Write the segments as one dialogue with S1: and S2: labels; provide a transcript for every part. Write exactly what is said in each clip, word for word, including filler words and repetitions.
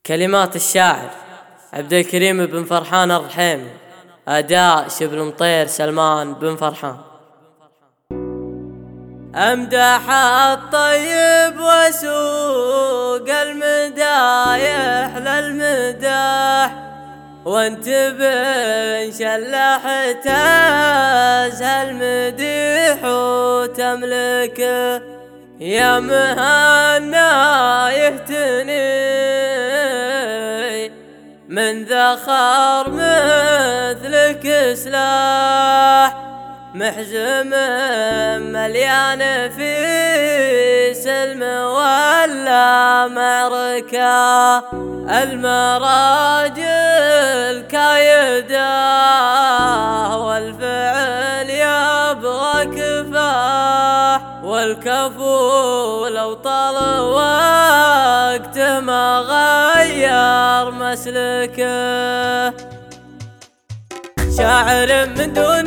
S1: كلمات الشاعر عبد الكريم بن فرحان الرحيمي، أداء شبل مطير سلمان بن فرحان. أمدح الطيب وسوق المدايح للمداح، وانت بن شلحت المديح وتملكه. يا مهنا يهتني من ذخر مثلك سلاح، محزم مليان في سلم ولا معركة. المراجل كايدة والفعل يبغى كفاح، والكفو لو طال وقته ما غير مسلكه. شاعر من دون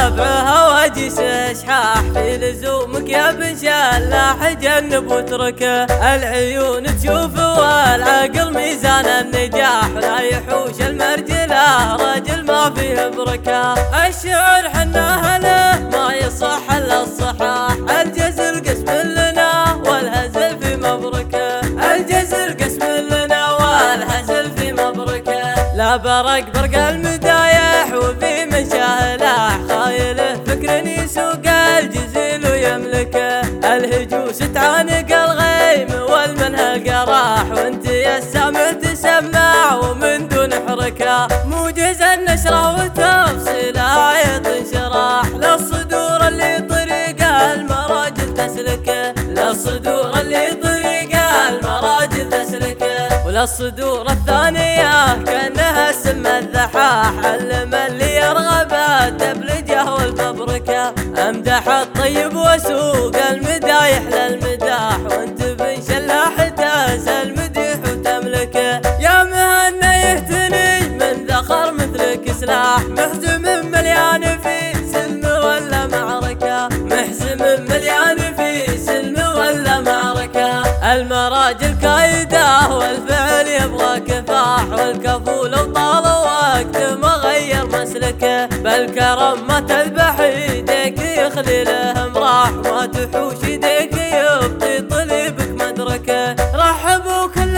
S1: ربعه واجس اشحاح، في لزومك يا بن شلاح جنب واتركه. العيون تشوف والعقل ميزان النجاح، لا يحوش المرجله رجل ما فيه بركه. الشعر حناه له ما يصح الا الصحاح، الجزل قسم لنا والهزل في مبركه. الجزل قسم لنا والهزل في مبركه. لا برق برق المدايح وفي من شاهلاح، خايله فكر يسوق الجزيل ويملكه. الهجوس تعانق الغيم والمنهل قراح، وانت يا السامع تسمع ومن دون حركه. موجز النشره وتفصيلها ينشراح، للصدور اللي طريقه المراجل تسلكه. للصدور اللي طريقه المراجل تسلكه. وللصدور الثانيه كانها سم الذحاح، علم اللي يرغب الدبلجه والفبركه. امدح الطيب وسوق المدايح للمداح، وانت بن شلاح تاز المديح وتملكه. يا مهنا يهتني من ذخر مثلك سلاح، محزم مليان في سلم ولا معركه. محزم مليان في سلم ولا معركه. المراجل كايده والفعل يبغى كفاح، والكفو لو طال وقت ما غير مسلكه. بالكرم ما تذبح يديك يخلي له امراح، ما تحوش يديك يبطي طلبك مدركه. رحب وكل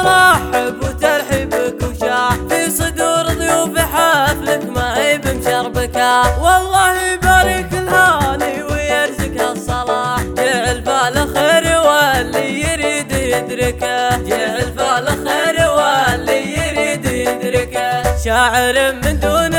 S1: يرحب وترحيبك وشاح، في صدور ضيوف حفلك ما هي بمشربكه. والله يبارك الهاني ويرزقها الصلاح، جعل فالخير واللي يريد يدركه. جعل فالخير واللي يريد يدركه. شاعر من دون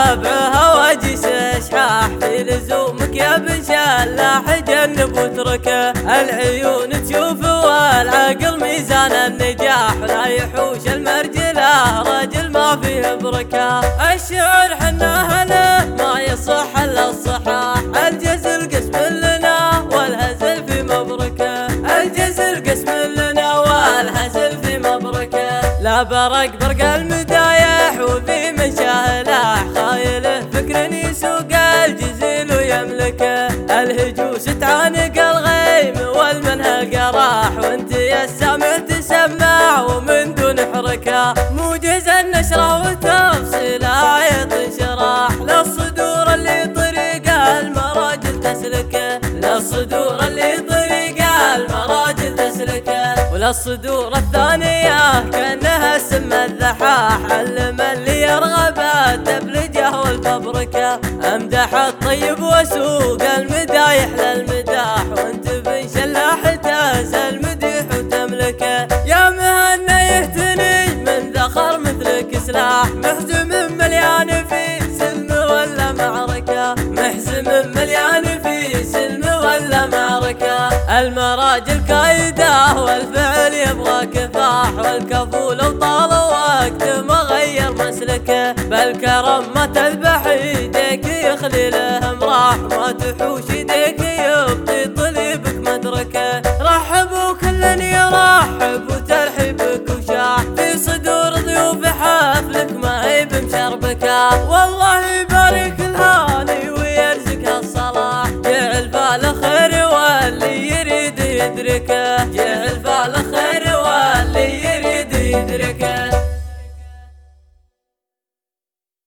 S1: ربعه واجس اشحاح، في لزومك يا بن شلاح جنب واتركه. العيون تشوف والعقل ميزان النجاح، لا يحوش المرجله رجل ما فيه بركه. الشعر حناه له ما يصح الا الصحاح، الجزل قسم لنا والهزل في مبركه. الجزل قسم لنا والهزل في مبركه. لا برق برق المدايح وفي من شاهلاح، خايله فكر يسوق الجزيل ويملكه. الهجوس تعانق الغيم والمنهل قراح، وانت يا السامع تسمع ومن دون حركه. موجز النشره وتفصيلها ينشراح، للصدور اللي طريقه المراجل تسلكه. للصدور اللي طريقه المراجل تسلكه. وللصدور الثانيه كانها سم الذحاح، علم اللي يرغب الدبلجه والفبركه. امدح الطيب وسوق المدايح للمداح، وانت بن شلاح تاز المديح وتملكه. يا مهنا يهتني من ذخر مثلك سلاح، محزم مليان في سلم ولا معركه. محزم مليان في سلم ولا معركه. المراجل كايده والفعل يبغى كفاح، والكفو لو طال وقت ما غير مسلكه. بالكرم ما تذبح يديك يخلي له امراح، ما تحوش يديك يبطي طلبك مدركه. رحب وكل يرحب وترحيبك وشاح، في صدور ضيوف حفلك ما هي بمشربكه. والله يبارك الهاني ويرزقها الصلاح، جعل فالخير واللي يريد يدركه. جعل فالخير واللي يريد يدركه. ندركه